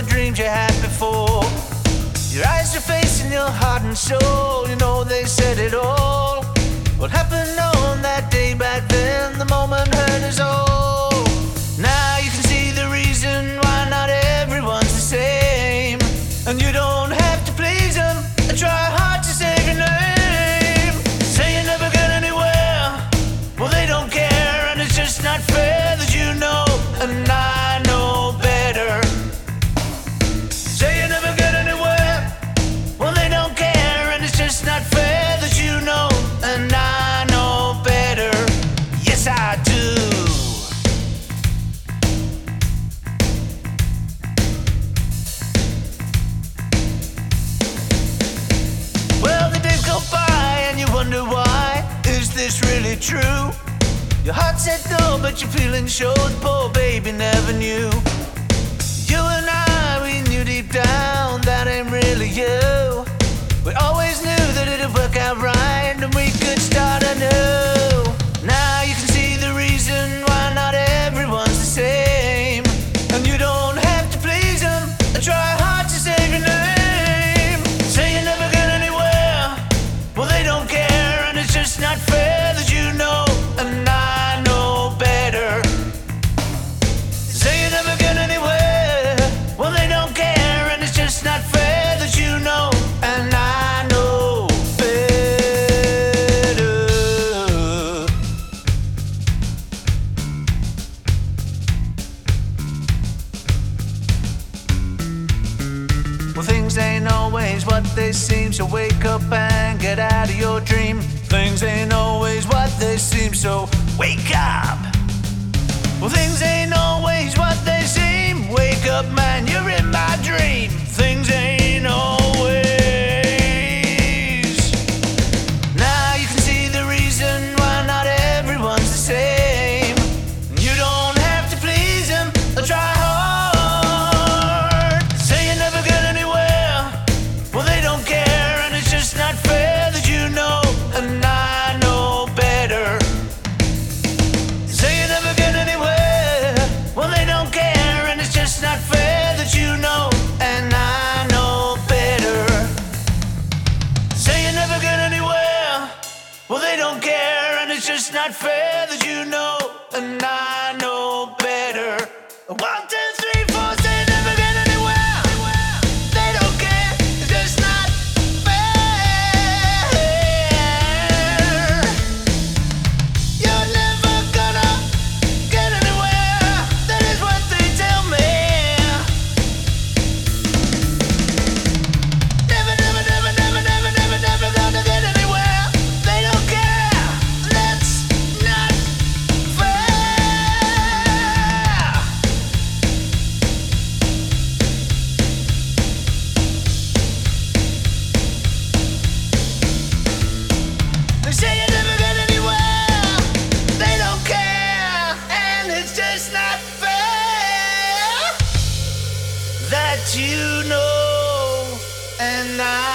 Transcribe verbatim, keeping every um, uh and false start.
dreams you had before. Your eyes are facing your heart and soul. You know they said it all. What happened on that day back then? The moment hurt us all. Now you can see the reason why not everyone's the same. And you don't have to please them and try hard to save your name. Say you never get anywhere, well they don't care. And it's just not fair that you know and I know better. Say you never get anywhere, well they don't care. And it's just not fair that you know and I know better. Yes I do. Well the days go by and you wonder why. Is this really true? Your heart said no, but you're feeling sure. The poor baby never knew. You and I, we knew deep down that ain't really you. We always knew that it'd work out right and we could start anew. Now you can see the reason why not everyone's the same. And you don't have to please them and try hard to save your name. Say you never get anywhere, well they don't care. And it's just not fair that you know and I know better. Say you never get anywhere, well they don't care. And it's just not fair that you know and I know better. Well things ain't always what they seem, so wake up and get out of your dream. Things ain't always what they seem, so wake up. Well things ain't always what they seem. Wake up man, you're in my dream. Things ain't always. Now you can see the reason why not everyone's the same. You don't have to please them or try hard. Say you never get anywhere, well they don't care. And it's just not fair that you know and I know better. Say you never get anywhere, well they don't care. And it's just not fair that you know and I know better. Say you never get anywhere, well they don't care. And it's just not fair that you know and I know better. One, two, three, four, say you never get anywhere. They don't care, it's just not fair. You're never gonna get anywhere, that is what they tell me. Never, never, never, never, never, never, never gonna get anywhere. They don't care, that's not fair. They say you never get anywhere, they don't care, and it's just not fair that you know and I